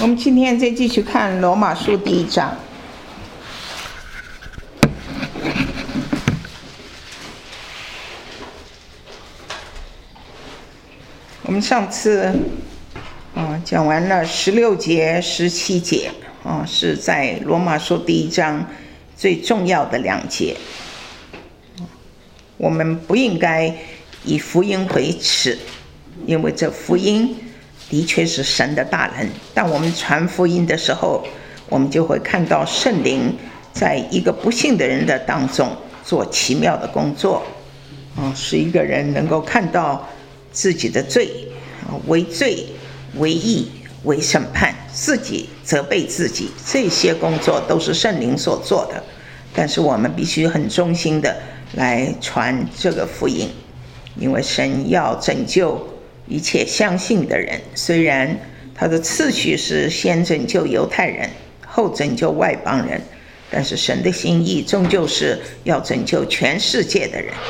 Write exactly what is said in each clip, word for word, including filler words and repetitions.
我们今天再继续看罗马书第一章。我们上次啊讲完了十六节、十七节啊，是在罗马书第一章最重要的两节。我们不应该以福音为耻，因为这福音的确是神的大能。当我们传福音的时候，我们就会看到圣灵在一个不信的人的当中做奇妙的工作，啊，使一个人能够看到自己的罪，为罪、为义、为审判，自己责备自己，这些工作都是圣灵所做的。但是我们必须很忠心的来传这个福音，因为神要拯救一切相信的人。虽然他的次序是先拯救犹太人，后拯救外邦人，但是神的心意终究是要拯救全世界的人。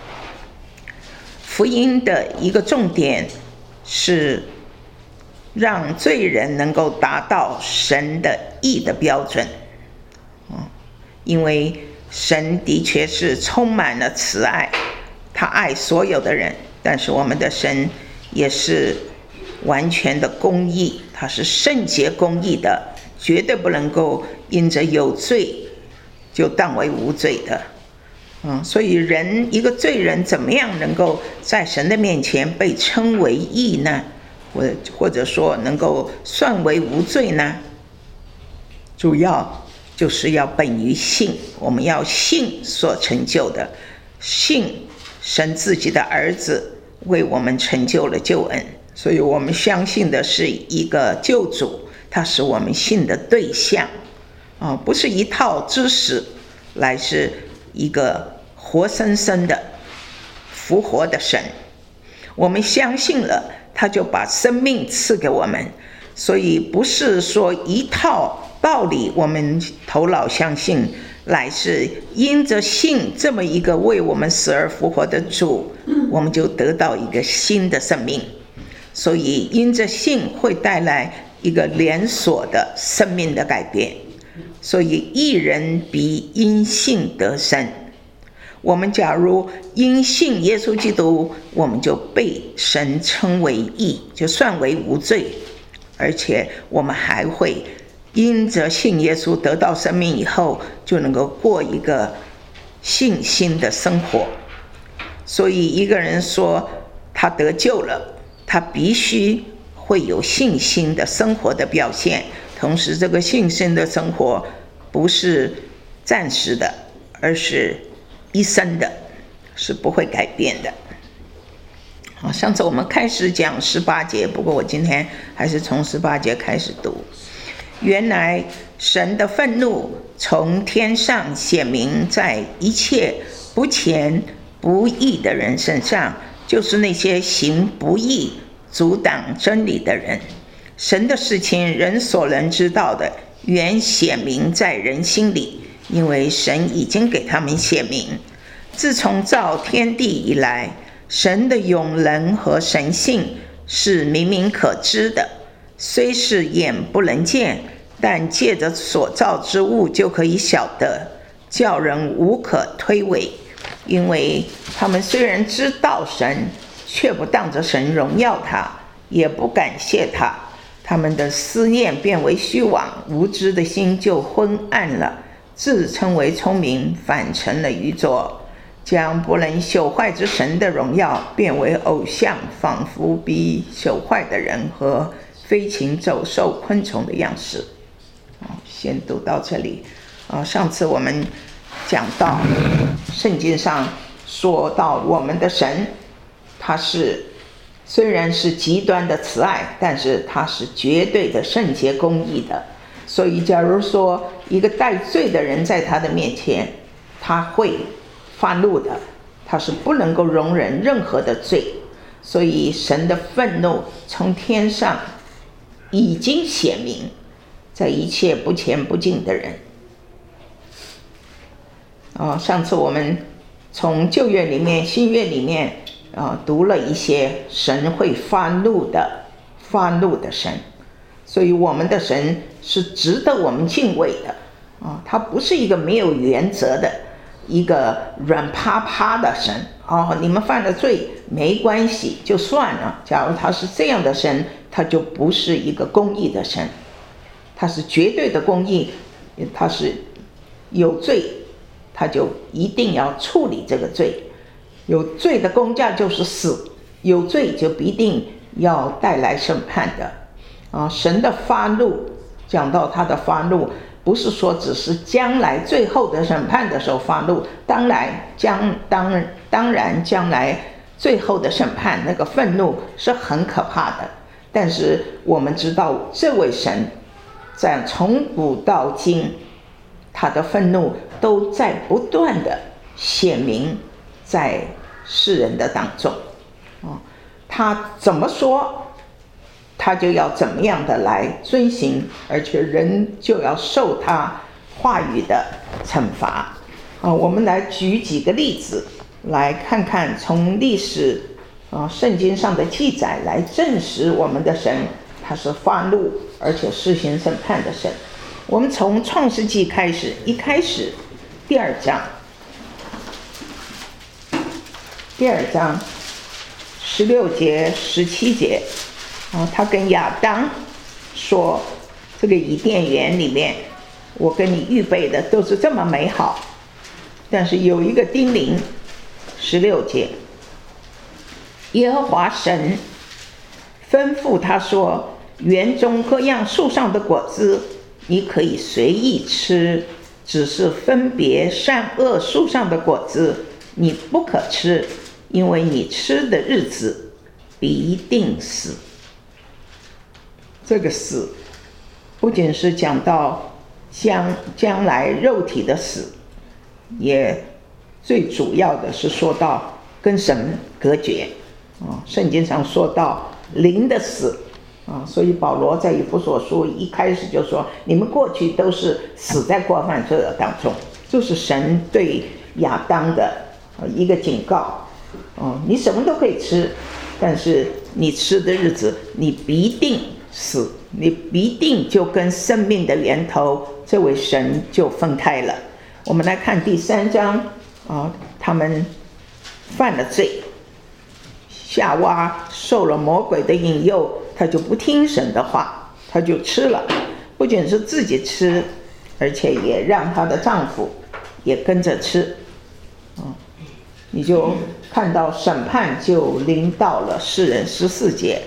福音的一个重点是让罪人能够达到神的义的标准，因为神的确是充满了慈爱，他爱所有的人，但是我们的神也是完全的公义，他是圣洁公义的，绝对不能够因着有罪就当为无罪的。嗯，所以人一个罪人怎么样能够在神的面前被称为义呢？或者或者说能够算为无罪呢？主要就是要本于信，我们要信所成就的，信神自己的儿子为我们成就了救恩，所以我们相信的是一个救主，他是我们信的对象，啊，不是一套知识，来是一个活生生的复活的神。我们相信了，他就把生命赐给我们，所以不是说一套道理我们头脑相信，来是因着信这么一个为我们死而复活的主，我们就得到一个新的生命。所以因着信会带来一个连锁的生命的改变，所以义人必因信得生。我们假如因信耶稣基督，我们就被神称为义，就算为无罪，而且我们还会因着信耶稣得到生命以后，就能够过一个信心的生活。所以一个人说他得救了，他必须会有信心的生活的表现，同时这个信心的生活不是暂时的，而是一生的，是不会改变的。好，上次我们开始讲十八节，不过我今天还是从十八节开始读。原来神的愤怒从天上显明在一切不虔不义的人身上，就是那些行不义阻挡真理的人。神的事情人所能知道的，原显明在人心里，因为神已经给他们显明。自从造天地以来，神的永能和神性是明明可知的，虽是眼不能见，但借着所造之物就可以晓得，叫人无可推诿。因为他们虽然知道神，却不当着神荣耀他，也不感谢他，他们的思念变为虚妄，无知的心就昏暗了，自称为聪明，反成了愚拙，将不能朽坏之神的荣耀变为偶像，仿佛比朽坏的人和飞禽走兽昆虫的样式。先读到这里。上次我们讲到圣经上说到我们的神，他是虽然是极端的慈爱，但是他是绝对的圣洁公义的。所以假如说一个带罪的人在他的面前，他会发怒的，他是不能够容忍任何的罪。所以神的愤怒从天上已经显明在一切不虔不敬的人。哦，上次我们从旧约里面新约里面、哦、读了一些神会发怒的发怒的神， 所以我们的神是值得我们敬畏的啊，他不是一个没有原则的一个软趴趴的神哦，你们犯了罪没关系就算了。假如他是这样的神，他就不是一个公义的神，他是绝对的公义，他是有罪他就一定要处理这个罪，有罪的公价就是死，有罪就必定要带来审判的啊。神的发怒，讲到他的发怒，不是说只是将来最后的审判的时候发怒，当然将当当然将来最后的审判那个愤怒是很可怕的。但是我们知道这位神在从古到今，他的愤怒都在不断的显明在世人的当中、哦、他怎么说他就要怎么样的来遵行，而且人就要受他话语的惩罚、哦、我们来举几个例子来看看，从历史、哦、圣经上的记载来证实我们的神他是发怒而且施行审判的神。我们从创世纪开始，一开始第二章第二章十六节十七节、啊、他跟亚当说，这个伊甸园里面我跟你预备的都是这么美好，但是有一个叮咛。十六节，耶和华神吩咐他说，园中各样树上的果子你可以随意吃，只是分别善恶树上的果子你不可吃，因为你吃的日子必定死。这个死不仅是讲到将将来肉体的死，也最主要的是说到跟神隔绝、哦、圣经上说到灵的死啊，所以保罗在以弗所书一开始就说，你们过去都是死在过犯罪恶当中，就是神对亚当的一个警告、哦、你什么都可以吃，但是你吃的日子你必定死，你必定就跟生命的源头这位神就分开了。我们来看第三章、哦、他们犯了罪，夏娃受了魔鬼的引诱，他就不听神的话，他就吃了，不仅是自己吃，而且也让她的丈夫也跟着吃、哦、你就看到审判就临到了世人。十四节，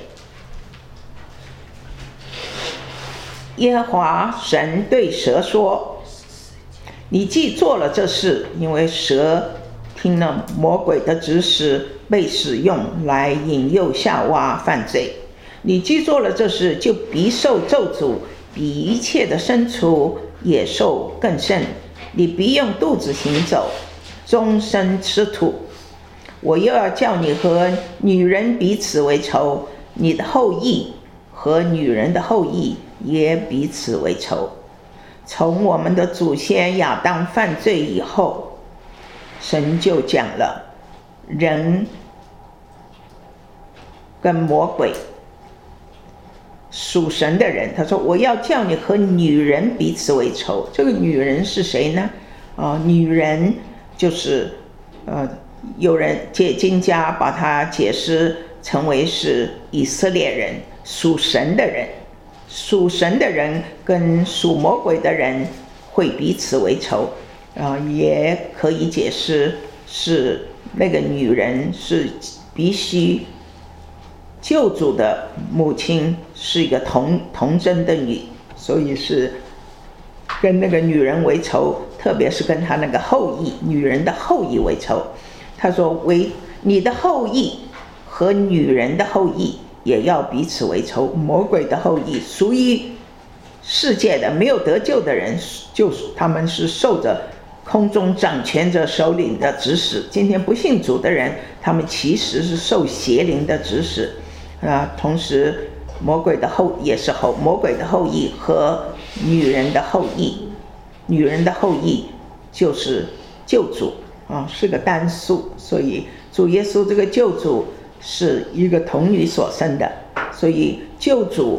耶和华神对蛇说，你既做了这事，因为蛇听了魔鬼的指使，被使用来引诱夏娃犯罪，你既做了这事，就必受咒诅，比一切的牲畜野兽更甚，你必用肚子行走，终身吃土。我又要叫你和女人彼此为仇，你的后裔和女人的后裔也彼此为仇。从我们的祖先亚当犯罪以后，神就讲了人跟魔鬼，属神的人，他说我要叫你和女人彼此为仇。这个女人是谁呢？呃、女人就是呃，有人解经家把它解释成为是以色列人，属神的人。属神的人跟属魔鬼的人会彼此为仇、呃、也可以解释是那个女人是必须救主的母亲是一个童童贞的女，所以是跟那个女人为仇，特别是跟她那个后裔女人的后裔为仇。他说为你的后裔和女人的后裔也要彼此为仇。魔鬼的后裔属于世界的没有得救的人，就是他们是受着空中掌权者首领的指使。今天不信主的人，他们其实是受邪灵的指使、呃、同时魔鬼的后也是后魔鬼的后裔和女人的后裔，女人的后裔就是救主、啊、是个单数，所以主耶稣这个救主是一个童女所生的，所以救主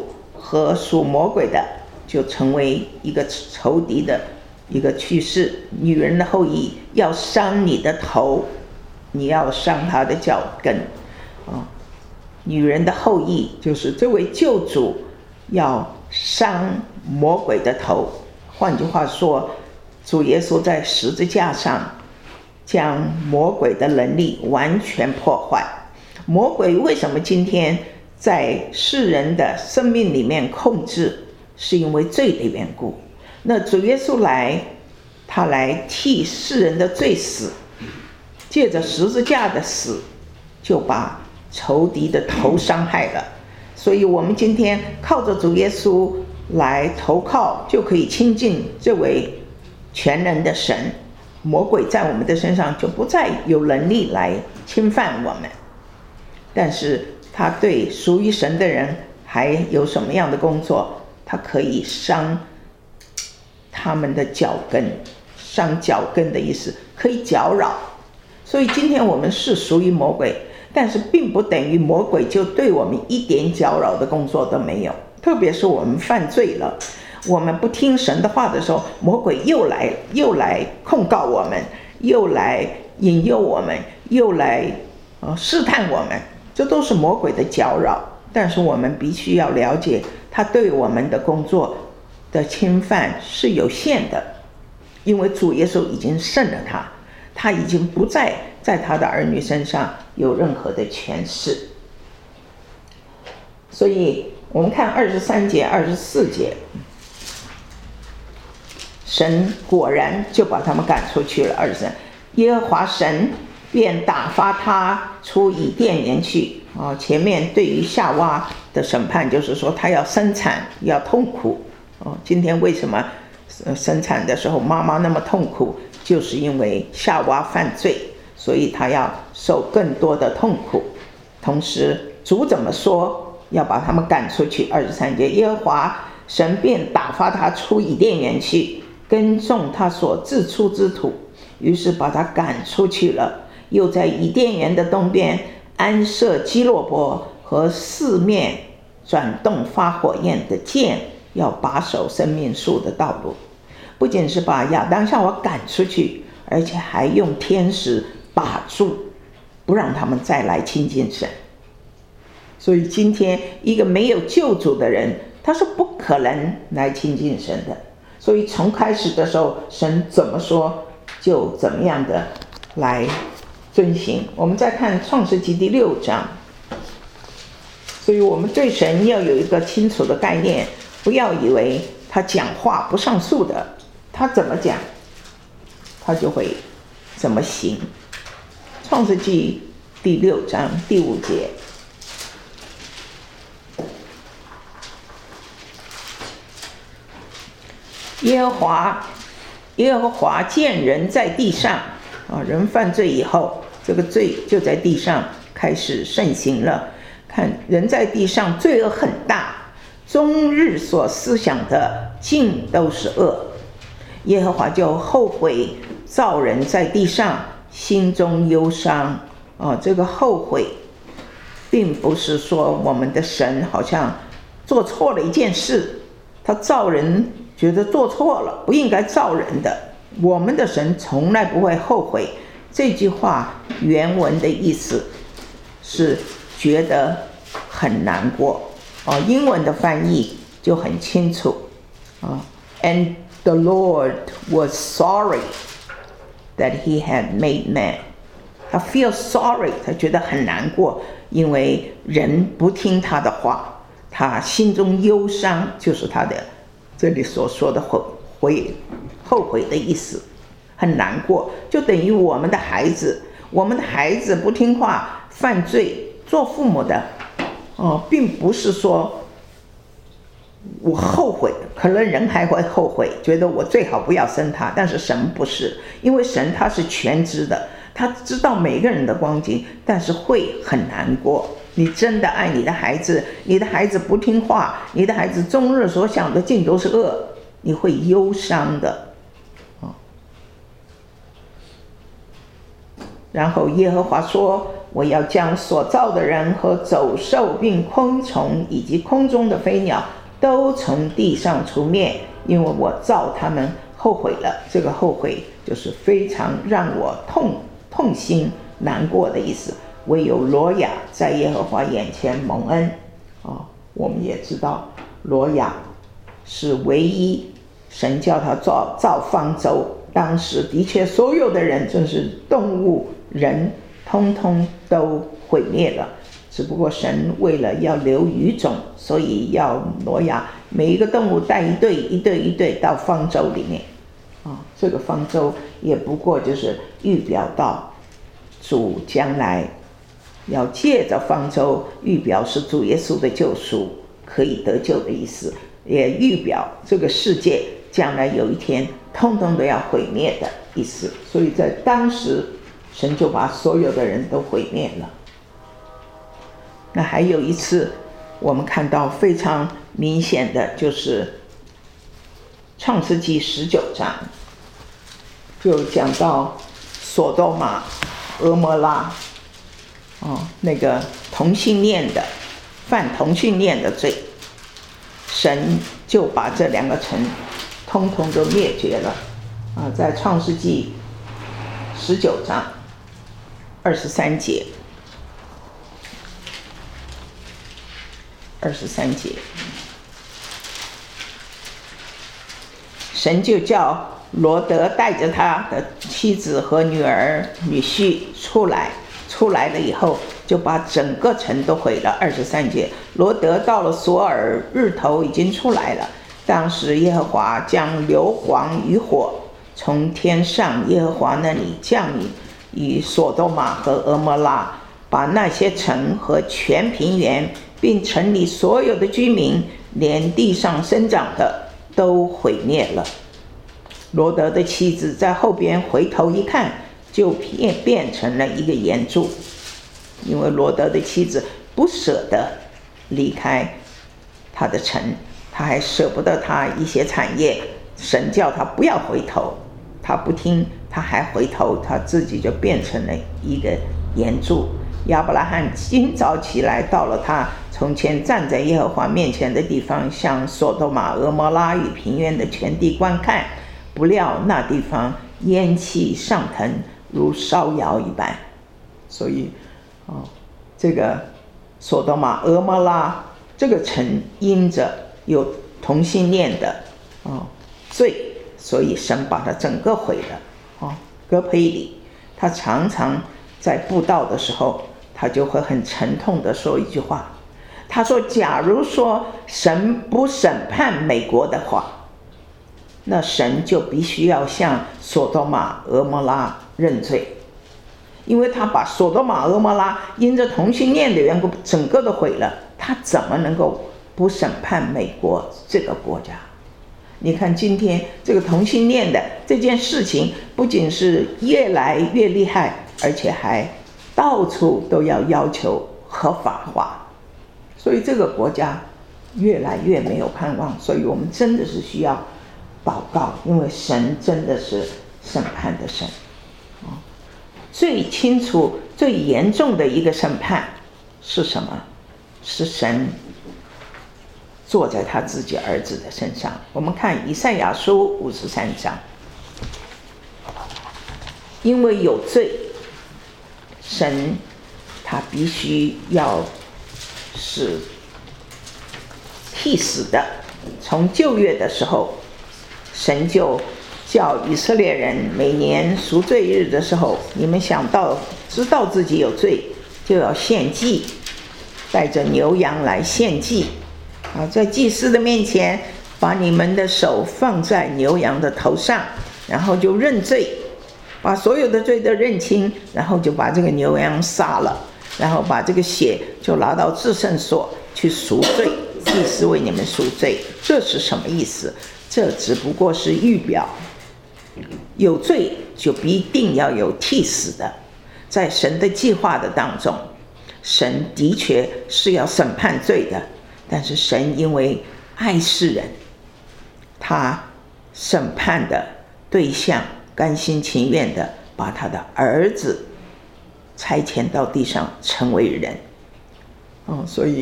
和属魔鬼的就成为一个仇敌的一个趋势。女人的后裔要伤你的头，你要伤她的脚跟啊。女人的后裔就是这位救主要伤魔鬼的头。换句话说，主耶稣在十字架上将魔鬼的能力完全破坏。魔鬼为什么今天在世人的生命里面控制，是因为罪的缘故。那主耶稣来，他来替世人的罪死，借着十字架的死就把仇敌的头伤害了。所以我们今天靠着主耶稣来投靠，就可以亲近这位全能的神，魔鬼在我们的身上就不再有能力来侵犯我们。但是他对属于神的人还有什么样的工作？他可以伤他们的脚跟，伤脚跟的意思可以搅扰。所以今天我们是属于魔鬼，但是并不等于魔鬼就对我们一点搅扰的工作都没有。特别是我们犯罪了，我们不听神的话的时候，魔鬼又来又来控告我们，又来引诱我们，又来、呃、试探我们，这都是魔鬼的搅扰。但是我们必须要了解，他对我们的工作的侵犯是有限的，因为主耶稣已经胜了他，他已经不再在他的儿女身上有任何的权势。所以我们看二十三节二十四节，神果然就把他们赶出去了。二十三，耶和华神便打发他出以甸园去。啊，前面对于夏娃的审判就是说他要生产要痛苦。哦，今天为什么生产的时候妈妈那么痛苦，就是因为夏娃犯罪，所以他要受更多的痛苦。同时主怎么说？要把他们赶出去。二十三节，耶和华神便打发他出以甸园去，耕种他所自出之土，于是把他赶出去了。又在以甸园的东边安设基洛伯和四面转动发火焰的剑，要把守生命树的道路。不仅是把亚当夏娃赶出去，而且还用天使把住，不让他们再来亲近神。所以今天一个没有救主的人，他是不可能来亲近神的。所以从开始的时候，神怎么说就怎么样的来遵行。我们再看创世纪第六章。所以我们对神要有一个清楚的概念，不要以为他讲话不上诉的，他怎么讲他就会怎么行。创世纪第六章第五节，耶和华耶和华见人在地上啊，人犯罪以后，这个罪就在地上开始盛行了。看人在地上罪恶很大，终日所思想的尽都是恶。耶和华就后悔造人在地上，心中忧伤。哦，这个后悔并不是说我们的神好像做错了一件事，他造人觉得做错了，不应该造人的。我们的神从来不会后悔。这句话原文的意思是觉得很难过。哦，英文的翻译就很清楚。哦 And the Lord was sorry that he had made man. 他 feel sorry， 他觉得很难过，因为人不听他的话，他心中忧伤，就是他的这里所说的后悔后悔的意思，很难过。就等于我们的孩子，我们的孩子不听话犯罪，做父母的哦，并不是说我后悔，可能人还会后悔，觉得我最好不要生他。但是神不是，因为神他是全知的，他知道每个人的光景，但是会很难过。你真的爱你的孩子，你的孩子不听话，你的孩子终日所想的尽都是恶，你会忧伤的。哦，然后耶和华说，我要将所造的人和走兽并昆虫以及空中的飞鸟都从地上除灭，因为我造他们后悔了。这个后悔就是非常让我痛痛心难过的意思。唯有挪亚在耶和华眼前蒙恩。哦，我们也知道挪亚是唯一神叫他造造方舟，当时的确所有的人，就是动物人通通都毁灭了，只不过神为了要留余种，所以要挪亚每一个动物带一对一对一对到方舟里面。啊，这个方舟也不过就是预表到主将来要借着方舟，预表是主耶稣的救赎可以得救的意思，也预表这个世界将来有一天通通都要毁灭的意思。所以在当时神就把所有的人都毁灭了。那还有一次我们看到非常明显的，就是创世纪十九章，就讲到索多玛俄摩拉，哦，那个同性恋的犯同性恋的罪，神就把这两个城通通都灭绝了。啊，在创世纪十九章二十三节，二十三节，神就叫罗德带着他的妻子和女儿女婿出来，出来了以后就把整个城都毁了。二十三节，罗德到了索尔，日头已经出来了。当时耶和华将硫磺与火从天上耶和华那里降临与索多玛和俄摩拉，把那些城和全平原并城里所有的居民，连地上生长的都毁灭了。罗德的妻子在后边回头一看，就变变成了一个岩柱，因为罗德的妻子不舍得离开他的城，他还舍不得他一些产业，神叫他不要回头，他不听，他还回头，他自己就变成了一个岩柱。亚伯拉罕今早起来，到了他从前站在耶和华面前的地方，向索多玛俄摩拉与平原的全地观看，不料那地方烟气上腾，如烧窑一般。所以哦，这个索多玛俄摩拉这个城因着有同性恋的哦罪，所以神把它整个毁了。哦，戈培里他常常在布道的时候，他就会很沉痛的说一句话，他说假如说神不审判美国的话，那神就必须要向索多玛俄摩拉认罪，因为他把索多玛俄摩拉因着同性恋的缘故整个都毁了，他怎么能够不审判美国这个国家？你看今天这个同性恋的这件事情不仅是越来越厉害，而且还到处都要要求合法化，所以这个国家越来越没有盼望。所以我们真的是需要祷告，因为神真的是审判的神。最清楚最严重的一个审判是什么？是神坐在他自己儿子的身上。我们看以赛亚书五十三章，因为有罪，神他必须要是替死的。从旧约的时候，神就叫以色列人每年赎罪日的时候，你们想到知道自己有罪，就要献祭，带着牛羊来献祭啊，在祭司的面前把你们的手放在牛羊的头上，然后就认罪，把所有的罪都认清，然后就把这个牛羊杀了，然后把这个血就拿到至圣所去赎罪，祭司为你们赎罪。这是什么意思？这只不过是预表，有罪就必定要有替死的。在神的计划的当中，神的确是要审判罪的，但是神因为爱世人，他审判的对象甘心情愿的把他的儿子差遣到地上成为人。哦，所以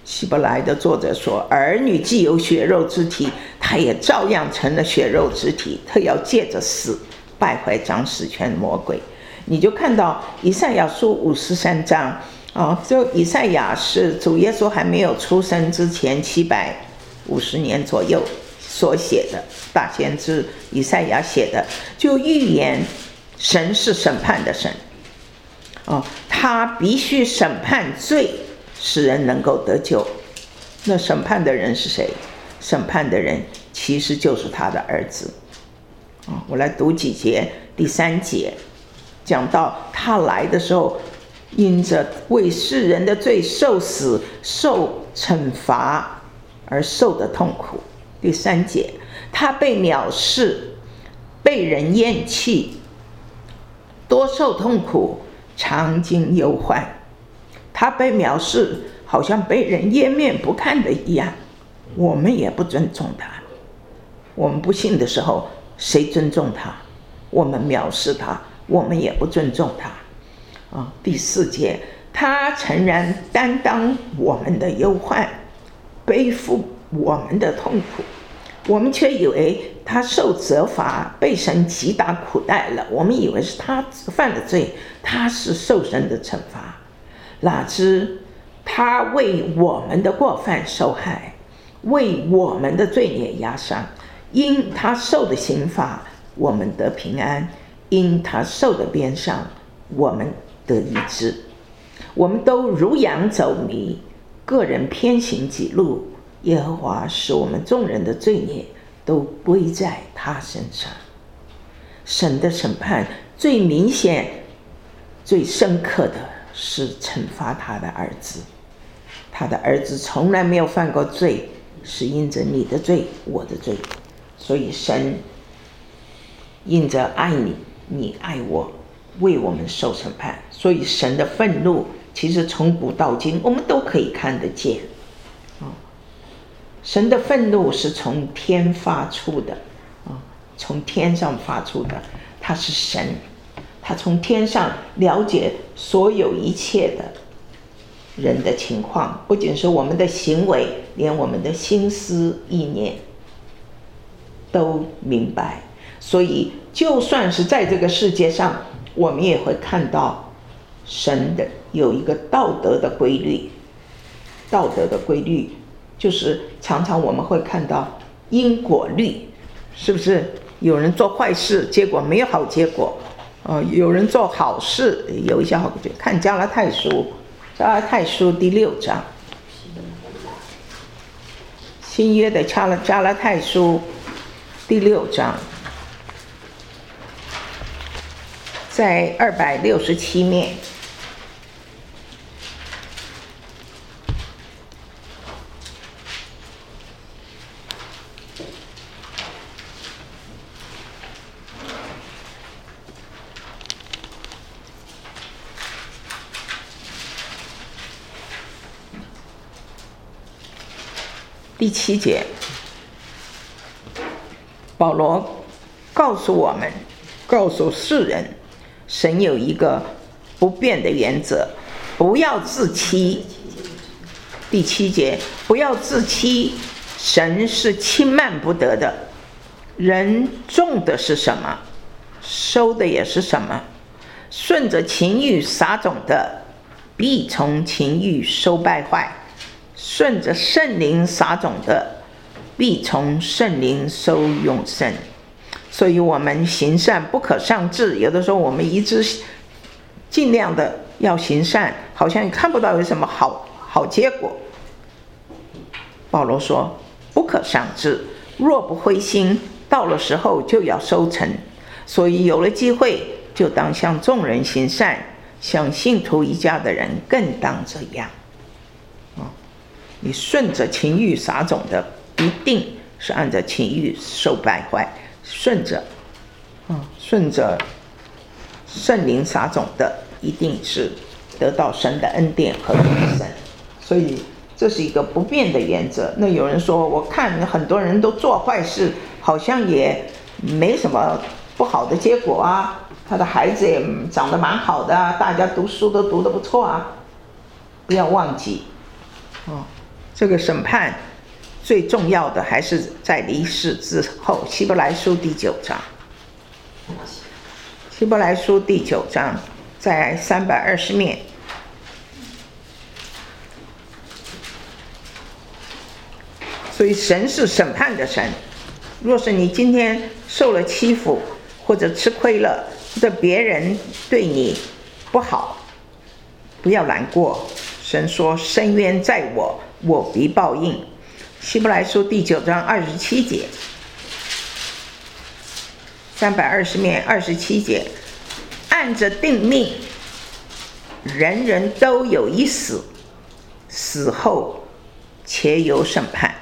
希伯来的作者说，儿女既有血肉之体，他也照样成了血肉之体，特要借着死败坏掌死权的魔鬼。你就看到以赛亚书五十三章啊，这以赛亚是主耶稣还没有出生之前七百五十年左右所写的，大先知以赛亚写的，就预言神是审判的神哦，他必须审判罪，使人能够得救。那审判的人是谁？审判的人其实就是他的儿子。哦，我来读几节，第三节讲到他来的时候，因着为世人的罪受死、受惩罚而受的痛苦。第三节，他被藐视，被人厌弃，多受痛苦，常经忧患。他被藐视，好像被人湮灭不看的一样，我们也不尊重他。我们不信的时候，谁尊重他？我们藐视他，我们也不尊重他。啊，第四节，他诚然担当我们的忧患，背负我们的痛苦，我们却以为他受责罚，被神击打苦待了。我们以为是他犯了罪，他是受神的惩罚。哪知他为我们的过犯受害，为我们的罪孽压伤。因他受的刑罚，我们得平安；因他受的鞭伤，我们得医治。我们都如羊走迷，个人偏行己路。耶和华使我们众人的罪孽都归在他身上。神的审判最明显、最深刻的是惩罚他的儿子。他的儿子从来没有犯过罪，是因着你的罪，我的罪。所以神因着爱你，你爱我，为我们受审判。所以神的愤怒其实从古到今我们都可以看得见。神的愤怒是从天发出的，从天上发出的。他是神，他从天上了解所有一切的人的情况，不仅是我们的行为，连我们的心思意念都明白。所以就算是在这个世界上，我们也会看到神的有一个道德的规律。道德的规律就是常常我们会看到因果律，是不是？有人做坏事，结果没有好结果，呃、有人做好事，有一些好结果。看加拉太书，加拉太书第六章，新约的加拉加拉太书第六章，在二百六十七面。第七节，保罗告诉我们，告诉世人，神有一个不变的原则，不要自欺。第七节，不要自欺，神是轻慢不得的。人种的是什么，收的也是什么。顺着情欲撒种的，必从情欲收败坏；顺着圣灵撒种的，必从圣灵收永生。所以我们行善不可上志，有的时候我们一直尽量的要行善，好像也看不到有什么好好结果。保罗说不可上志，若不灰心，到了时候就要收成。所以有了机会，就当向众人行善，向信徒一家的人更当这样。你顺着情欲撒种的，一定是按着情欲受败坏；顺着，嗯，顺着圣灵撒种的，一定是得到神的恩典和永生。所以这是一个不变的原则。那有人说，我看很多人都做坏事，好像也没什么不好的结果啊，他的孩子也长得蛮好的啊，大家读书都读得不错啊。不要忘记，哦。 这个审判最重要的还是在离世之后。希伯来书第九章，希伯来书第九章在三百二十面。所以神是审判的神，若是你今天受了欺负，或者吃亏了，或者别人对你不好，不要难过。神说深渊在我，我必报应。希伯来书第九章二十七节，三百二十面二十七节，按着定命，人人都有一死，死后且有审判。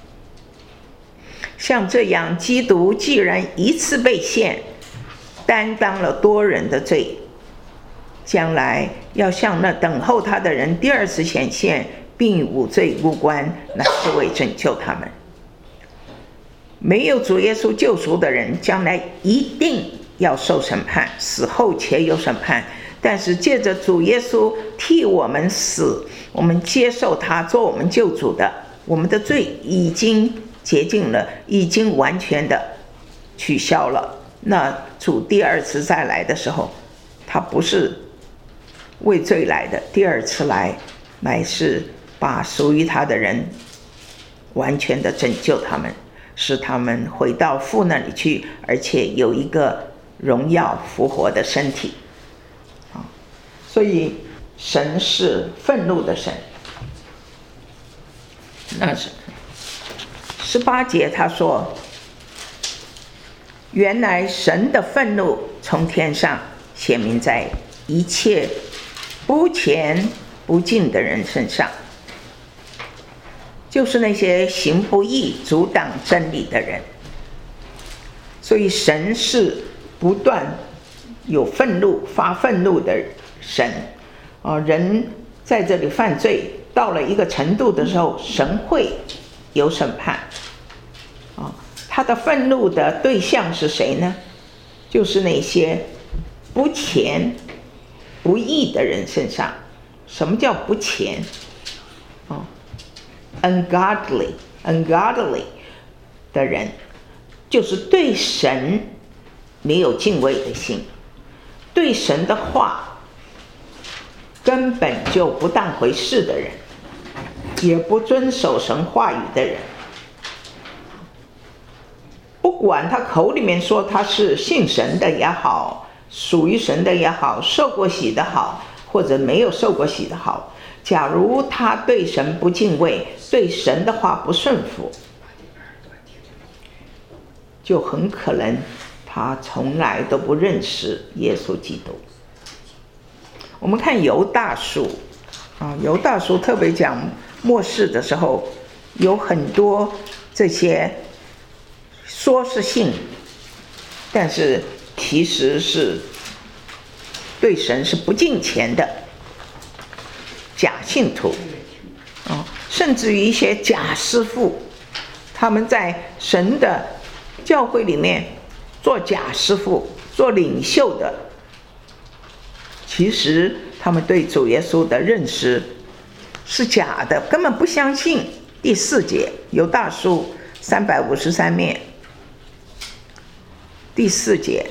像这样，基督既然一次被献，担当了多人的罪，将来要向那等候他的人第二次显现，并无罪无关，乃是为拯救他们。没有主耶稣救赎的人，将来一定要受审判，死后且有审判。但是借着主耶稣替我们死，我们接受他做我们救主的，我们的罪已经洁净了，已经完全的取消了。那主第二次再来的时候，他不是为罪来的，第二次来乃是把属于他的人完全的拯救他们，使他们回到父那里去，而且有一个荣耀复活的身体。所以神是愤怒的神。那是十八节他说，原来神的愤怒从天上显明在一切不虔不敬的人身上，就是那些行不义阻挡真理的人。所以神是不断有愤怒发愤怒的神、啊、人在这里犯罪到了一个程度的时候，神会有审判、啊、他的愤怒的对象是谁呢？就是那些不虔不义的人身上。什么叫不虔、啊、ungodly ungodly 的人，就是对神没有敬畏的心，对神的话根本就不当回事的人，也不遵守神话语的人。不管他口里面说他是信神的也好，属于神的也好，受过洗的好，或者没有受过洗的好，假如他对神不敬畏，对神的话不顺服，就很可能他从来都不认识耶稣基督。我们看犹大书啊，犹大书特别讲末世的时候，有很多这些说是信，但是其实是对神是不敬虔的假信徒、啊、甚至于一些假师傅，他们在神的教会里面做假师傅做领袖的，其实他们对主耶稣的认识是假的，根本不相信。第四节犹大书三百五十三面第四节，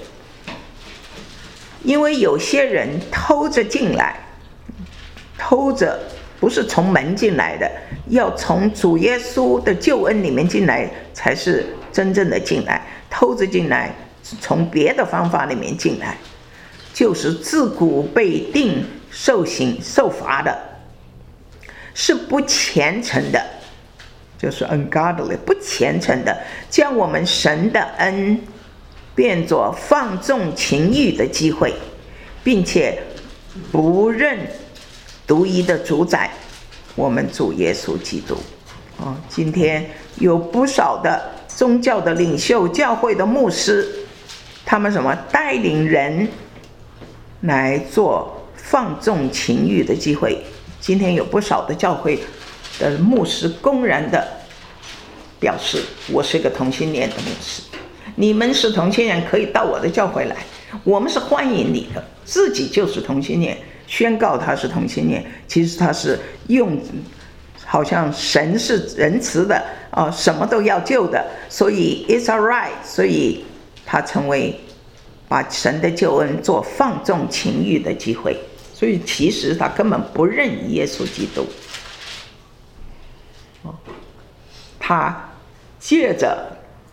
因为有些人偷着进来，偷着不是从门进来的，要从主耶稣的救恩里面进来才是真正的进来，偷着进来从别的方法里面进来，就是自古被定受刑受罚的，是不虔诚的，就是 ungodly 不虔诚的，将我们神的恩变作放纵情欲的机会，并且不认独一的主宰我们主耶稣基督、哦、今天有不少的宗教的领袖教会的牧师，他们什么带领人来做放纵情欲的机会。今天有不少的教会的牧师公然的表示，我是个同性恋的牧师，你们是同性恋可以到我的教会来，我们是欢迎你的，自己就是同性恋，宣告他是同性恋，其实他是用好像神是仁慈的啊，什么都要救的，所以 it's alright， 所以他成为把神的救恩做放纵情欲的机会，所以其实他根本不认耶稣基督。他借着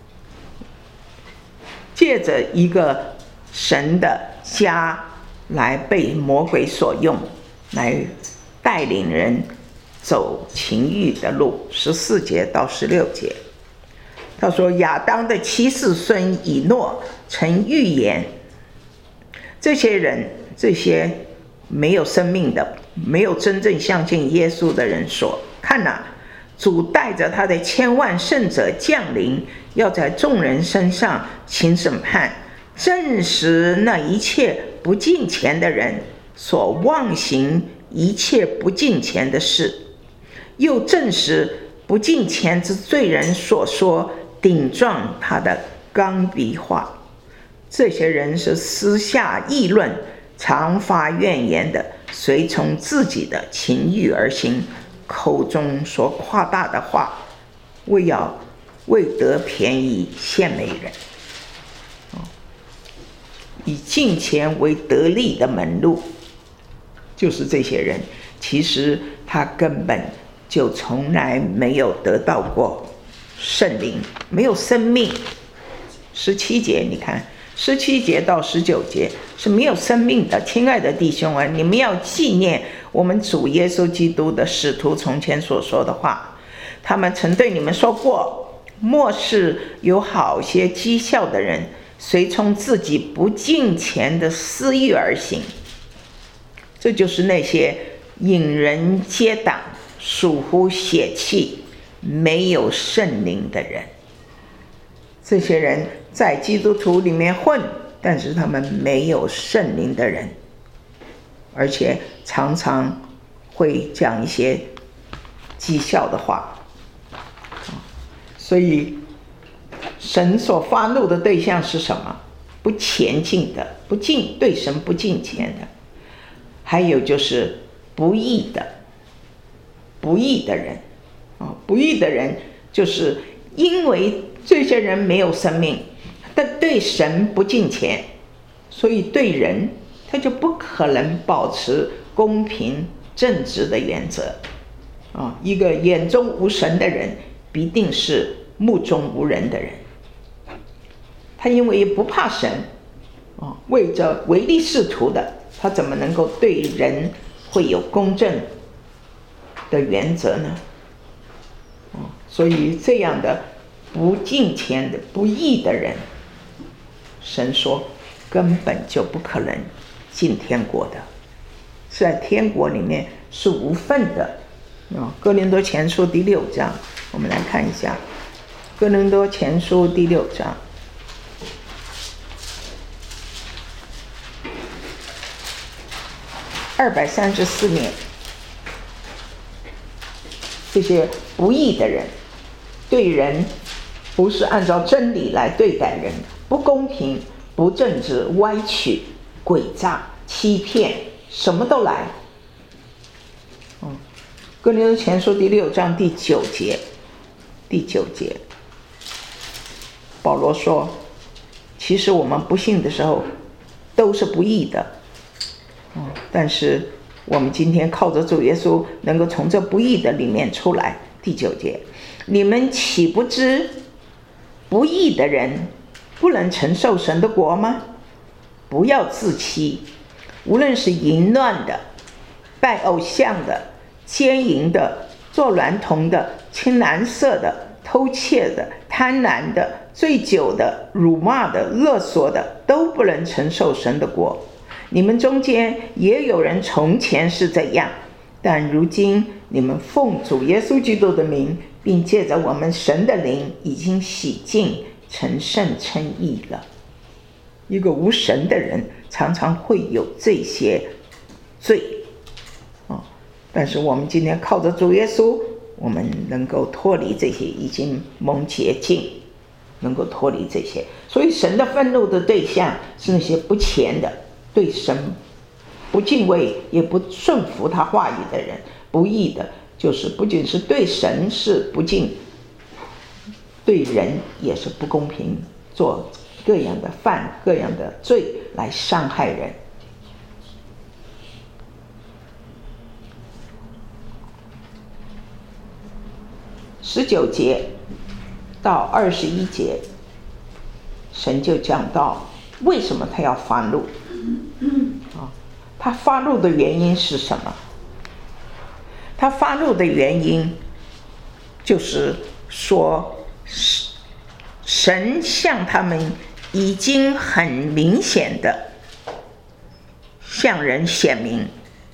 借着一个神的家来被魔鬼所用，来带领人走情欲的路。十四节到十六节，他说亚当的七世孙以诺曾预言，这些人，这些没有生命的，没有真正相信耶稣的人说，看哪，主带着他的千万圣者降临，要在众人身上行审判，证实那一切不敬虔的人所妄行一切不敬虔的事，又证实不敬虔之罪人所说顶撞他的刚愎话。这些人是私下议论，常发怨言的，随从自己的情欲而行，口中说夸大的话，为要为得便宜献媚人，以敬虔为得利的门路。就是这些人，其实他根本就从来没有得到过圣灵，没有生命。十七节你看，十七节到十九节是没有生命的。亲爱的弟兄啊，你们要纪念我们主耶稣基督的使徒从前所说的话，他们曾对你们说过，末世有好些讥笑的人，随从自己不敬虔的私欲而行。这就是那些引人结党、属乎血气、没有圣灵的人。这些人在基督徒里面混，但是他们没有圣灵的人，而且常常会讲一些讥笑的话。所以神所发怒的对象是什么？不虔敬的，不敬，对神不敬虔的。还有就是不义的，不义的人啊，不义的人就是因为这些人没有生命，但对神不敬虔，所以对人他就不可能保持公平正直的原则啊。一个眼中无神的人，必定是目中无人的人。他因为不怕神啊，为着唯利是图的，他怎么能够对人会有公正的原则呢？所以这样的不敬虔的不义的人，神说根本就不可能进天国的，是在天国里面是无份的。哥林多前书第六章，我们来看一下哥林多前书第六章二百三十四面，这些不义的人，对人不是按照真理来对待人，不公平、不正直、歪曲、诡诈、欺骗，什么都来。嗯，哥林多前书第六章第九节，第九节，保罗说，其实我们不信的时候都是不义的。但是我们今天靠着主耶稣能够从这不义的里面出来。第九节，你们岂不知不义的人不能承受神的国吗？不要自欺，无论是淫乱的、拜偶像的、奸淫的、做娈童的、青蓝色的、偷窃的、贪婪的、醉酒的、辱骂的、勒索的，都不能承受神的国。你们中间也有人从前是这样，但如今你们奉主耶稣基督的名，并借着我们神的灵，已经洗净、成圣、称义了。一个无神的人常常会有这些罪、哦、但是我们今天靠着主耶稣，我们能够脱离这些，已经蒙洁净，能够脱离这些。所以神的愤怒的对象是那些不虔的，对神不敬畏也不顺服他话语的人，不义的， 就是不仅是对神是不敬，对人也是不公平，做各样的犯各样的罪来伤害人。十九节到二十一节，神就讲到为什么他要发怒啊？他发怒的原因是什么？他发怒的原因就是说，神向他们已经很明显的向人显明，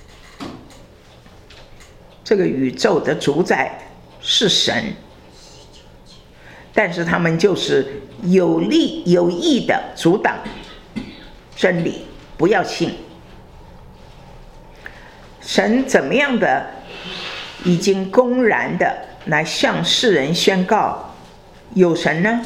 这个宇宙的主宰是神，但是他们就是有力有意的阻挡真理，不要信。神怎么样的已经公然的来向世人宣告有神呢？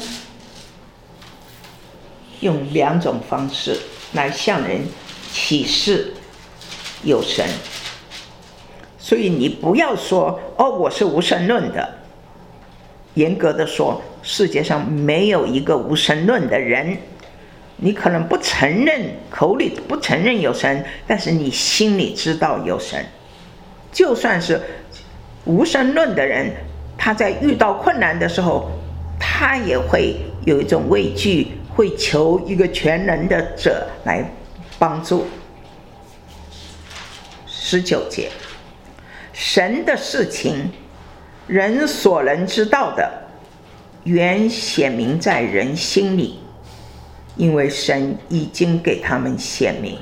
用两种方式来向人启示有神。所以你不要说哦，我是无神论的。严格的说，世界上没有一个无神论的人。你可能不承认，口里不承认有神，但是你心里知道有神。就算是无神论的人，他在遇到困难的时候，他也会有一种畏惧，会求一个全能的者来帮助。十九节，神的事情，人所能知道的，原显明在人心里，因为神已经给他们显明。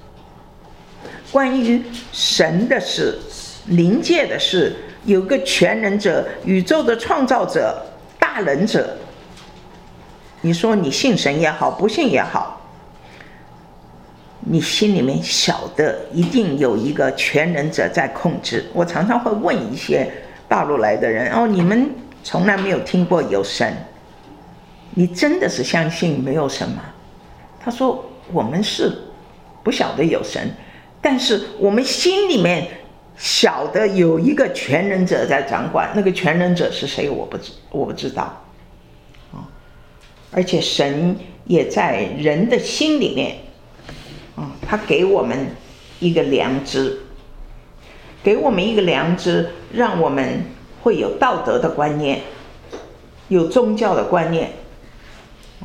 关于神的事，灵界的事，有个全能者，宇宙的创造者，大能者。你说你信神也好，不信也好，你心里面晓得一定有一个全能者在控制。我常常会问一些大陆来的人，哦，你们从来没有听过有神，你真的是相信没有神吗？他说我们是不晓得有神，但是我们心里面晓得有一个全能者在掌管，那个全能者是谁我不知我不知道、哦、而且神也在人的心里面、哦、他给我们一个良知，给我们一个良知，让我们会有道德的观念，有宗教的观念、哦、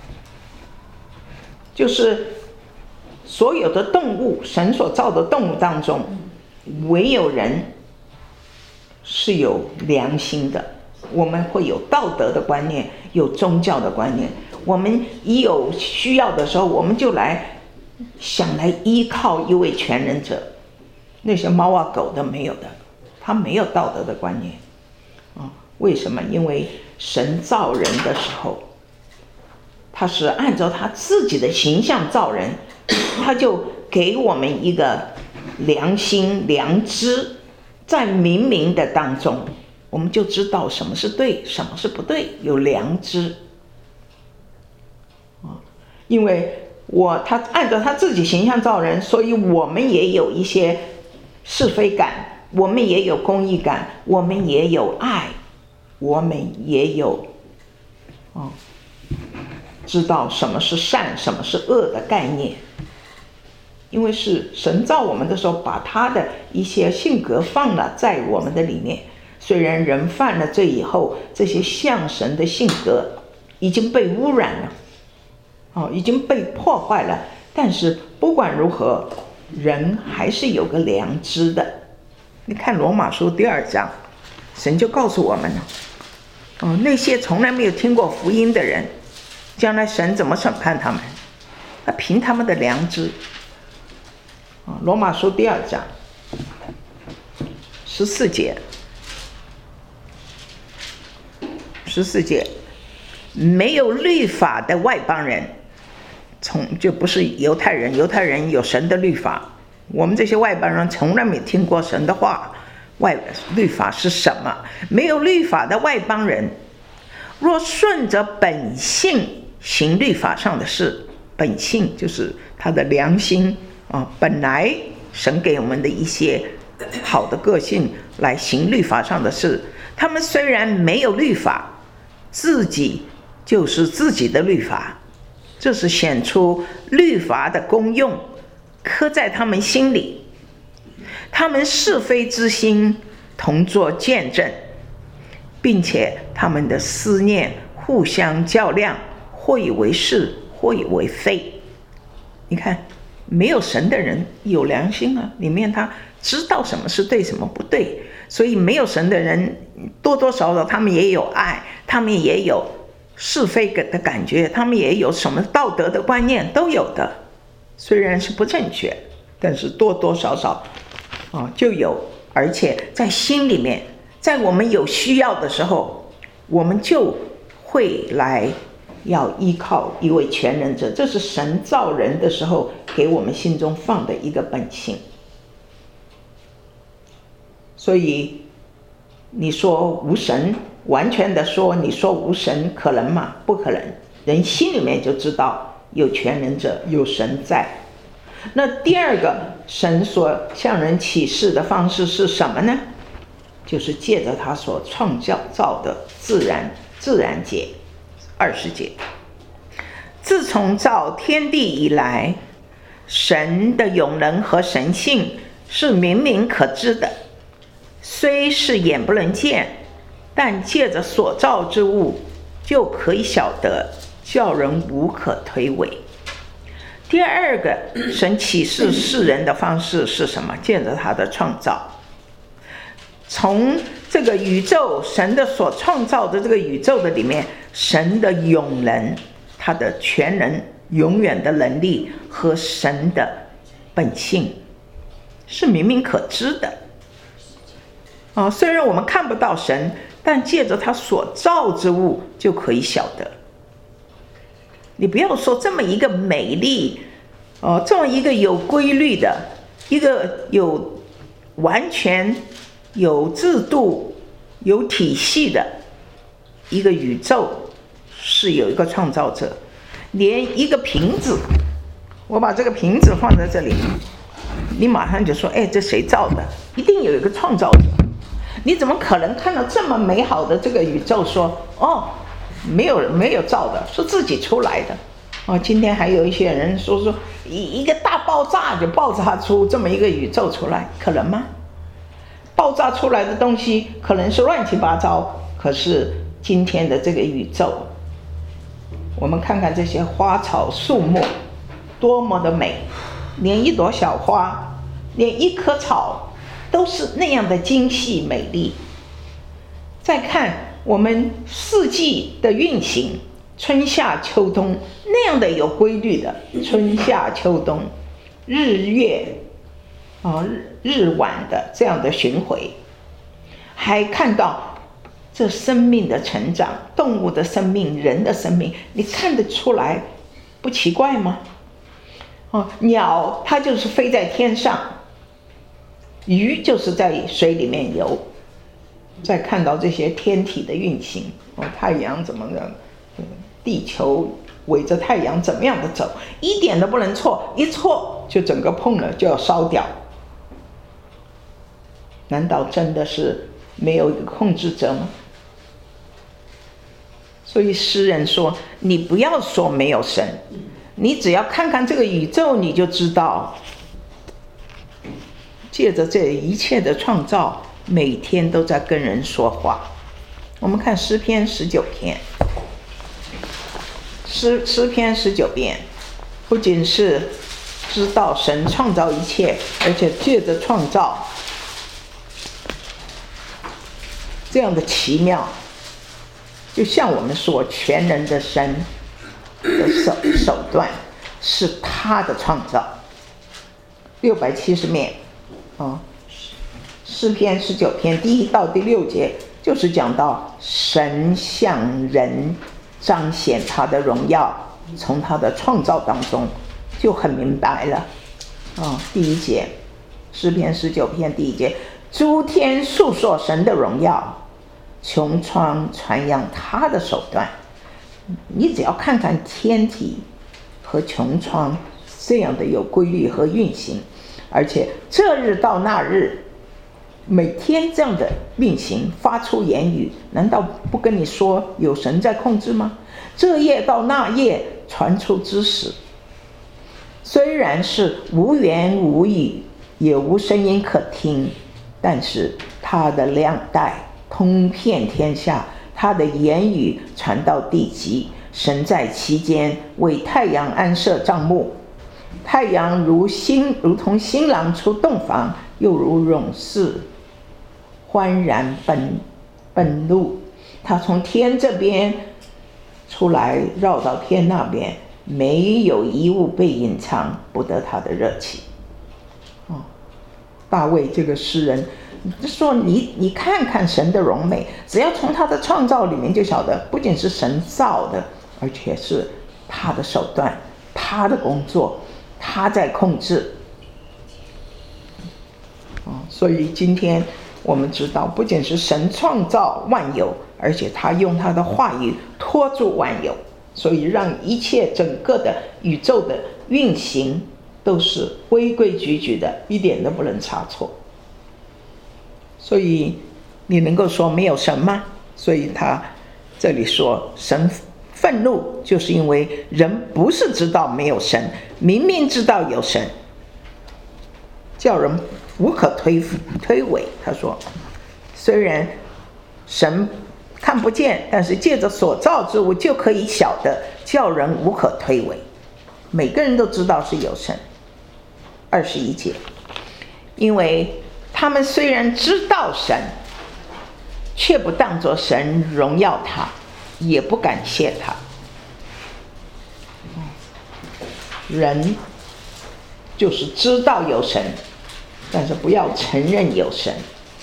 就是所有的动物，神所造的动物当中，唯有人是有良心的。我们会有道德的观念，有宗教的观念。我们一有需要的时候，我们就来想来依靠一位全能者。那些猫啊狗的没有的，他没有道德的观念、哦、为什么？因为神造人的时候，他是按照他自己的形象造人，他就给我们一个良心良知，在冥冥的当中，我们就知道什么是对，什么是不对，有良知。因为我他按照他自己形象造人，所以我们也有一些是非感，我们也有公义感，我们也有爱，我们也有、哦、知道什么是善，什么是恶的概念。因为是神造我们的时候，把他的一些性格放了在我们的里面。虽然人犯了罪以后，这些像神的性格已经被污染了、哦、已经被破坏了，但是不管如何，人还是有个良知的。你看罗马书第二章，神就告诉我们了、哦、那些从来没有听过福音的人，将来神怎么审判他们？他凭他们的良知。罗马书第二章十四节，十四节，没有律法的外邦人，从就不是犹太人，犹太人有神的律法，我们这些外邦人从来没听过神的话，外律法是什么？没有律法的外邦人，若顺着本性行律法上的事，本性就是他的良心啊，本来神给我们的一些好的个性来行律法上的事。他们虽然没有律法，自己就是自己的律法，这是显出律法的功用，刻在他们心里。他们是非之心同作见证，并且他们的思念互相较量，或以为是，或以为非。你看，没有神的人有良心啊，里面他知道什么是对，什么不对。所以没有神的人多多少少他们也有爱，他们也有是非的感觉，他们也有什么道德的观念，都有的。虽然是不正确，但是多多少少、哦、就有。而且在心里面，在我们有需要的时候，我们就会来要依靠一位全能者。这是神造人的时候给我们心中放的一个本性。所以你说无神，完全的说你说无神可能吗？不可能。人心里面就知道有全能者，有神在。那第二个神所向人启示的方式是什么呢？就是借着他所创造的自然自然界。二十节，自从造天地以来，神的永能和神性是明明可知的，虽是眼不能见，但借着所造之物就可以晓得，叫人无可推诿。第二个神启示世人的方式是什么？借着他的创造。从这个宇宙，神的所创造的这个宇宙的里面，神的永能，他的全能永远的能力和神的本性是明明可知的。哦，虽然我们看不到神，但借着他所造之物就可以晓得。你不要说这么一个美丽，哦，这么一个有规律的，一个有完全有制度、有体系的一个宇宙，是有一个创造者。连一个瓶子，我把这个瓶子放在这里，你马上就说，哎，这谁造的？一定有一个创造者。你怎么可能看到这么美好的这个宇宙说，哦，没有没有造的，是自己出来的？哦，今天还有一些人说说一一个大爆炸就爆炸出这么一个宇宙出来，可能吗？爆炸出来的东西可能是乱七八糟，可是今天的这个宇宙，我们看看这些花草树木多么的美，连一朵小花，连一棵草都是那样的精细美丽。再看我们四季的运行，春夏秋冬那样的有规律的，春夏秋冬日月、哦、日晚的这样的巡回，还看到这生命的成长，动物的生命，人的生命，你看得出来不奇怪吗？哦，鸟它就是飞在天上，鱼就是在水里面游。再看到这些天体的运行，哦，太阳怎么的，地球围着太阳怎么样的走，一点都不能错，一错就整个碰了就要烧掉。难道真的是没有一个控制者吗？所以诗人说，你不要说没有神，你只要看看这个宇宙，你就知道，借着这一切的创造，每天都在跟人说话。我们看诗篇十九篇，诗诗篇十九篇，不仅是知道神创造一切，而且借着创造这样的奇妙，就像我们说全能的神的手手段是他的创造。六百七十面，哦，诗篇十九篇第一到第六节就是讲到神向人彰显他的荣耀，从他的创造当中就很明白了。哦，第一节，诗篇十九篇第一节，诸天述说神的荣耀，穹苍传扬他的手段。你只要看看天体和穹苍这样的有规律和运行，而且这日到那日每天这样的运行，发出言语，难道不跟你说有神在控制吗？这夜到那夜传出之时，虽然是无言无语，也无声音可听，但是他的亮带通遍天下，他的言语传到地极。神在其间为太阳安设帐幕，太阳如新如同新郎出洞房，又如勇士欢然奔奔路。他从天这边出来，绕到天那边，没有一物被隐藏，不得他的热气。哦，大卫这个诗人说你你看看神的荣美，只要从他的创造里面就晓得，不仅是神造的，而且是他的手段，他的工作，他在控制。哦，所以今天我们知道，不仅是神创造万有，而且他用他的话语托住万有，所以让一切整个的宇宙的运行都是规规矩矩的，一点都不能差错。所以你能够说没有神吗？所以他这里说神愤怒，就是因为人不是知道没有神，明明知道有神，叫人无可推推诿。他说虽然神看不见，但是借着所造之物就可以晓得，叫人无可推诿。每个人都知道是有神。二十一节，因为他们虽然知道神，却不当作神荣耀他，也不感谢他。人就是知道有神，但是不要承认有神，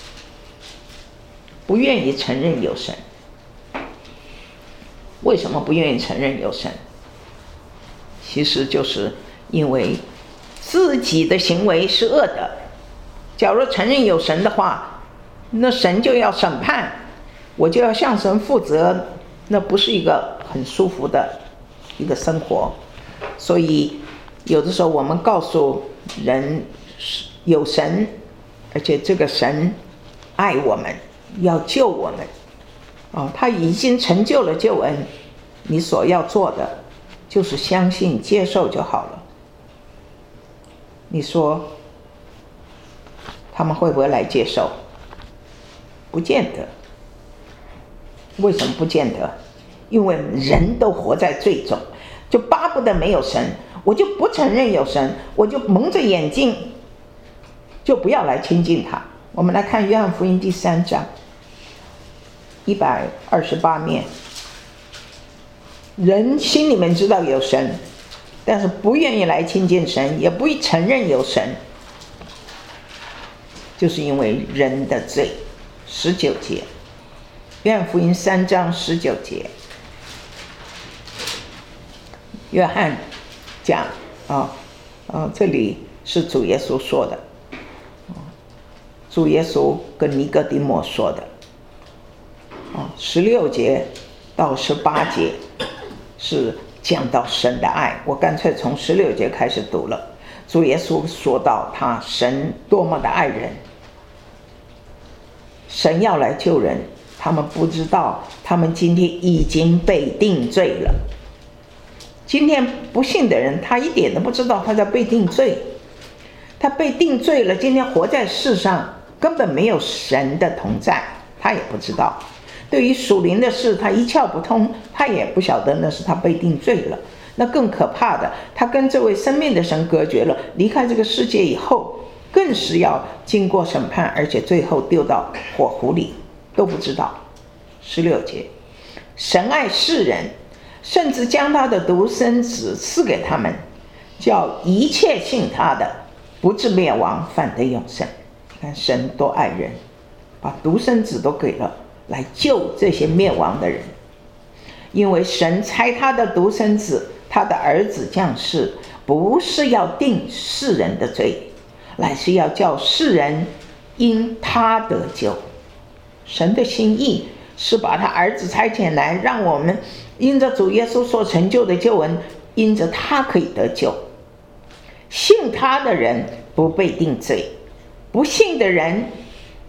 不愿意承认有神。为什么不愿意承认有神？其实就是因为自己的行为是恶的。假如承认有神的话，那神就要审判，我就要向神负责，那不是一个很舒服的一个生活。所以有的时候我们告诉人有神，而且这个神爱我们，要救我们。哦，他已经成就了救恩，你所要做的就是相信接受就好了。你说他们会不会来接受？不见得。为什么不见得？因为人都活在罪中，就巴不得没有神，我就不承认有神，我就蒙着眼睛，就不要来亲近他。我们来看约翰福音第三章一百二十八面，人心里面知道有神，但是不愿意来亲近神，也不承认有神，就是因为人的罪。十九节，约翰福音三章十九节，约翰讲啊啊，这里是主耶稣说的，主耶稣跟尼哥底母说的。啊，十六节到十八节是讲到神的爱，我干脆从十六节开始读了。主耶稣说到他神多么的爱人，神要来救人，他们不知道，他们今天已经被定罪了。今天不信的人，他一点都不知道他在被定罪，他被定罪了。今天活在世上根本没有神的同在，他也不知道。对于属灵的事，他一窍不通，他也不晓得那是他被定罪了。那更可怕的，他跟这位生命的神隔绝了，离开这个世界以后，更是要经过审判，而且最后丢到火湖里，都不知道。十六节，神爱世人，甚至将他的独生子赐给他们，叫一切信他的不至灭亡，反得永生。你看神多爱人，把独生子都给了，来救这些灭亡的人。因为神差他的独生子，他的儿子降世，不是要定世人的罪，乃是要叫世人因他得救。神的心意是把他儿子差遣来，让我们因着主耶稣所成就的救恩，因着他可以得救。信他的人不被定罪，不信的人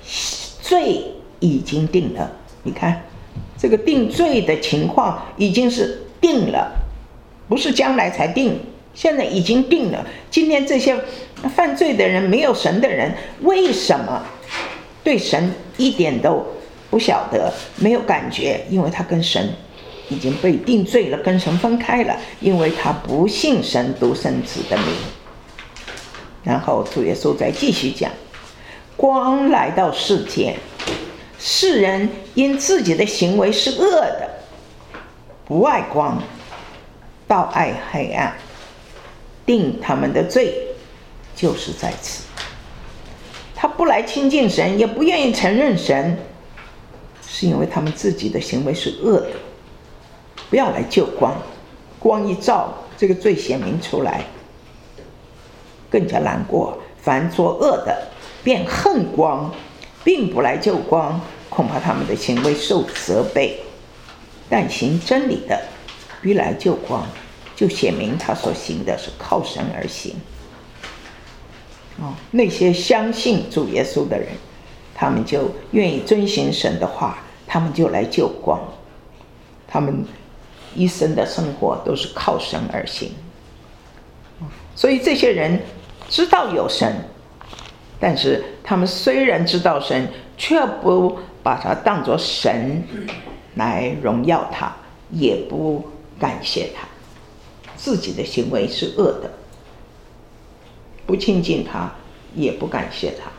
罪已经定了。你看这个定罪的情况已经是定了，不是将来才定，现在已经定了。今天这些犯罪的人，没有神的人，为什么对神一点都不晓得，没有感觉？因为他跟神已经被定罪了，跟神分开了，因为他不信神独生子的名。然后主耶稣再继续讲，光来到世间，世人因自己的行为是恶的，不爱光，倒爱黑暗，定他们的罪就是在此。他不来亲近神，也不愿意承认神，是因为他们自己的行为是恶的，不要来救光。光一照，这个罪显明出来，更加难过。凡作恶的便恨光，并不来救光，恐怕他们的行为受责备。但行真理的必来救光，就显明他所行的是靠神而行。哦，那些相信主耶稣的人，他们就愿意遵行神的话，他们就来救光，他们一生的生活都是靠神而行。所以这些人知道有神，但是他们虽然知道神，却不把他当作神来荣耀他，也不感谢他，自己的行为是恶的，不亲近他，也不感谢他。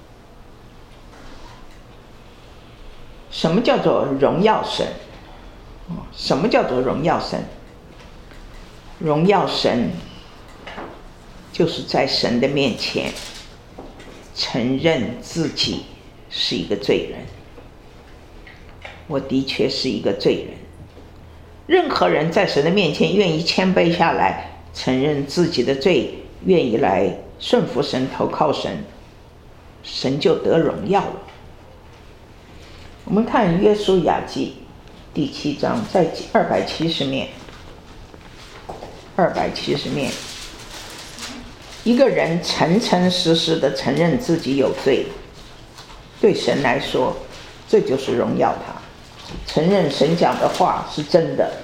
什么叫做荣耀神？什么叫做荣耀神？荣耀神就是在神的面前承认自己是一个罪人。我的确是一个罪人。任何人在神的面前愿意谦卑下来，承认自己的罪，愿意来顺服神，投靠神，神就得荣耀了。我们看约书亚记第七章，在二百七十面，二百七十面，一个人诚诚实实的承认自己有罪，对神来说，这就是荣耀他。承认神讲的话是真的。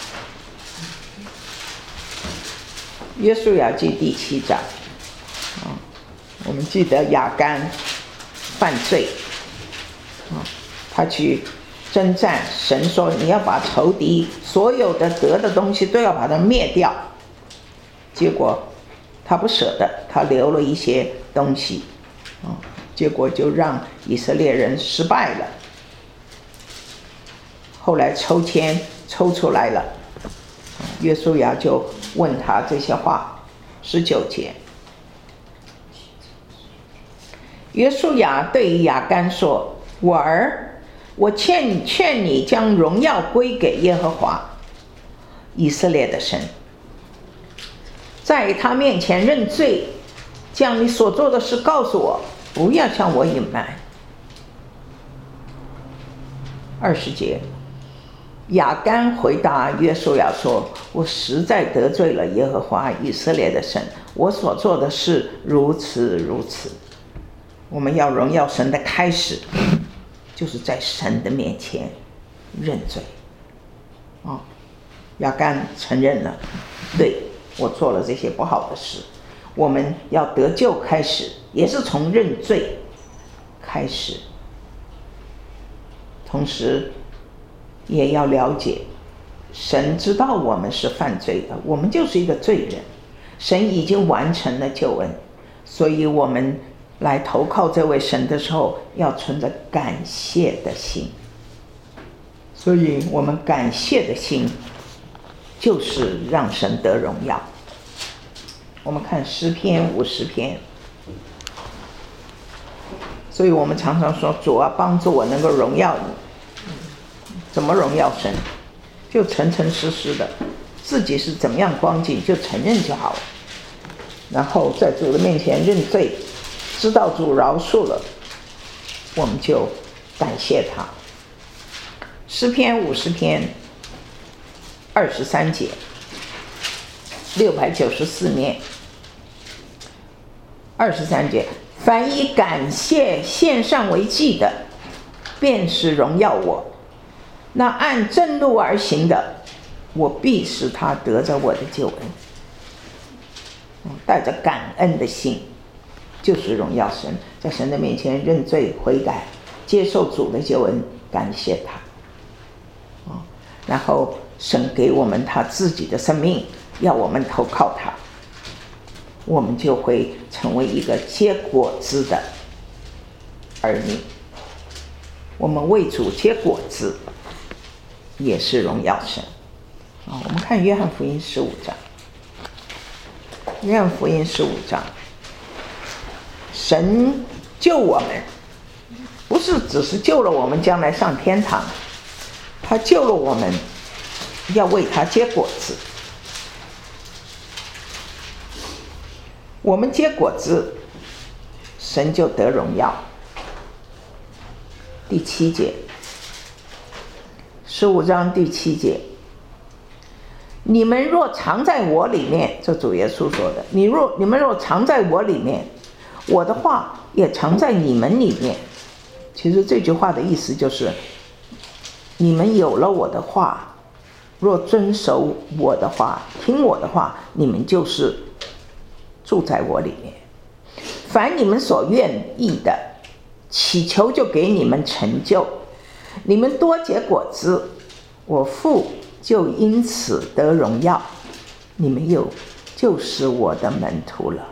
约书亚记第七章，啊，我们记得亚干犯罪，啊，他去征战，神说你要把仇敌所有的得的东西都要把它灭掉，结果他不舍得，他留了一些东西，啊，结果就让以色列人失败了。后来抽签抽出来了，约书亚就问他这些话。十九节，约书亚对亚干说：我儿，我劝劝你将荣耀归给耶和华以色列的神，在他面前认罪，将你所做的事告诉我，不要向我隐瞒。二十节，亚干回答约书亚说：我实在得罪了耶和华以色列的神，我所做的事如此如此。我们要荣耀神的开始，就是在神的面前认罪。哦，亚干承认了，对，我做了这些不好的事。我们要得救开始，也是从认罪开始。同时也要了解，神知道我们是犯罪的，我们就是一个罪人，神已经完成了救恩，所以我们来投靠这位神的时候，要存着感谢的心。所以我们感谢的心就是让神得荣耀。我们看诗篇五十篇，所以我们常常说，主啊，帮助我能够荣耀你。怎么荣耀神？就诚诚实实的，自己是怎么样光景就承认就好了，然后在主的面前认罪，知道主饶恕了，我们就感谢他。诗篇五十篇二十三节，六百九十四面，二十三节， 凡以感谢献上为祭的，便是荣耀我；那按正路而行的，我必使他得着我的救恩。带着感恩的心，就是荣耀神，在神的面前认罪悔改，接受主的救恩，感谢他。然后神给我们他自己的生命，要我们投靠他，我们就会成为一个结果子的儿女。我们为主结果子，也是荣耀神。我们看约翰福音十五章。约翰福音十五章，神救我们，不是只是救了我们将来上天堂，他救了我们，要为他结果子。我们结果子，神就得荣耀。第七节，十五章第七节。你们若藏在我里面，这主耶稣说的，你若你们若藏在我里面，我的话也藏在你们里面。其实这句话的意思就是，你们有了我的话，若遵守我的话，听我的话，你们就是住在我里面。凡你们所愿意的，祈求就给你们成就。你们多结果子，我父就因此得荣耀，你们又就是我的门徒了。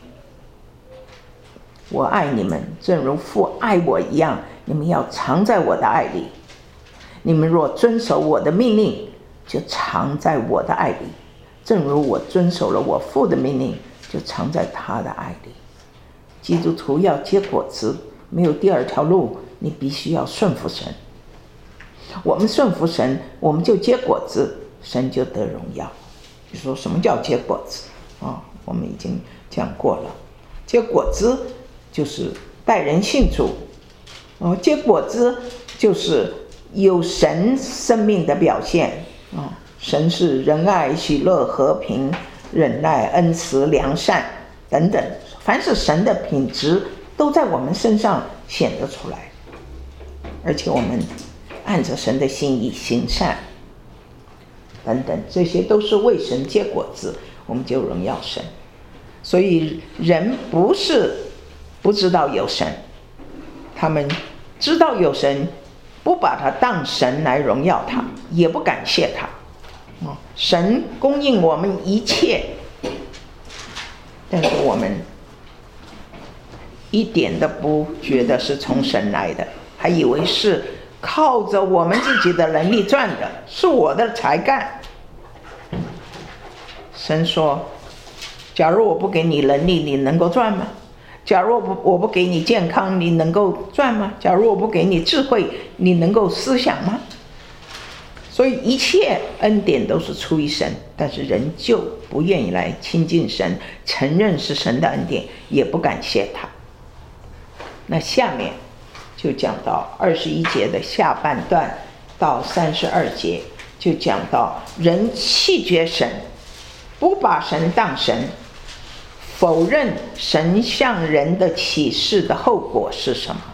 我爱你们，正如父爱我一样，你们要常在我的爱里。你们若遵守我的命令，就常在我的爱里，正如我遵守了我父的命令，就常在他的爱里。基督徒要结果子，没有第二条路，你必须要顺服神。我们顺服神，我们就结果子，神就得荣耀。你说什么叫结果子啊？我们已经讲过了，结果子就是带人信主，哦，结果子就是有神生命的表现啊。神是仁爱、喜乐、和平、忍耐、恩慈、良善等等，凡是神的品质都在我们身上显得出来，而且我们按着神的心意行善等等，这些都是为神结果子，我们就荣耀神。所以人不是不知道有神，他们知道有神，不把他当神来荣耀他，也不感谢他。神供应我们一切，但是我们一点都不觉得是从神来的，还以为是靠着我们自己的能力赚的，是我的才干。神说，假如我不给你能力，你能够赚吗？假如我不我不给你健康，你能够赚吗？假如我不给你智慧，你能够思想吗？所以一切恩典都是出于神，但是人就不愿意来亲近神，承认是神的恩典，也不感谢他。那下面就讲到二十一节的下半段到三十二节，就讲到人弃绝神，不把神当神，否认神向人的启示的后果是什么。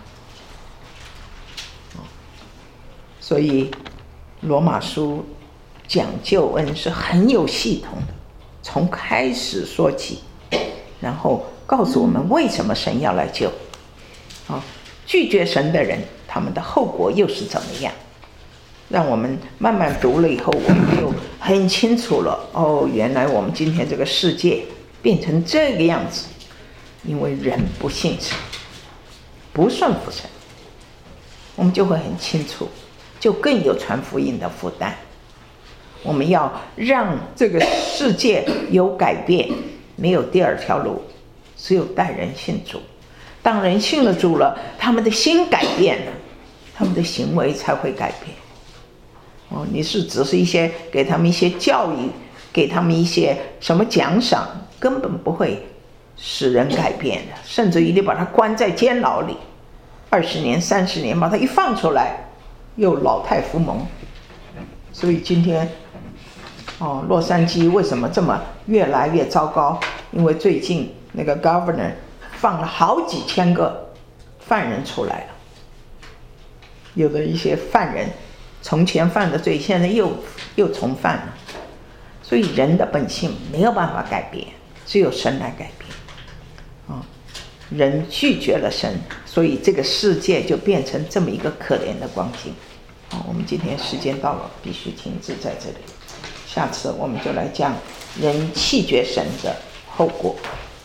所以罗马书讲救恩是很有系统的，从开始说起，然后告诉我们为什么神要来救。啊，拒绝神的人，他们的后果又是怎么样？让我们慢慢读了以后，我们就很清楚了。哦，原来我们今天这个世界变成这个样子，因为人不信神，不顺服神，我们就会很清楚，就更有传福音的负担。我们要让这个世界有改变，没有第二条路，只有带人信主。当人信了主了，他们的心改变了，他们的行为才会改变。哦，你是只是一些给他们一些教育，给他们一些什么奖赏，根本不会使人改变的。甚至于你把他关在监牢里二十年、三十年，把他一放出来，又老态复萌。所以今天，哦，洛杉矶为什么这么越来越糟糕？因为最近那个 governor 放了好几千个犯人出来了。有的一些犯人从前犯的罪，现在又又重犯了。所以人的本性没有办法改变，只有神来改变。啊，人拒绝了神，所以这个世界就变成这么一个可怜的光景。好，我们今天时间到了，必须停止在这里。下次我们就来讲人弃绝神的后果。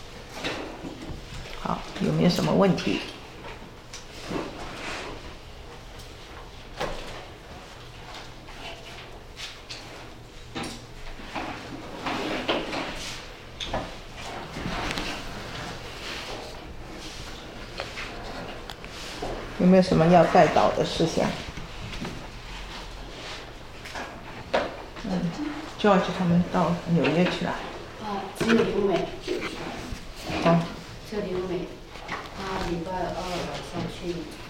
好，有没有什么问题？有没有什么要带导的事项？嗯 ，George 他们到纽约去了。 啊，只有刘美。 哦。 只有刘美，她礼拜二晚上去。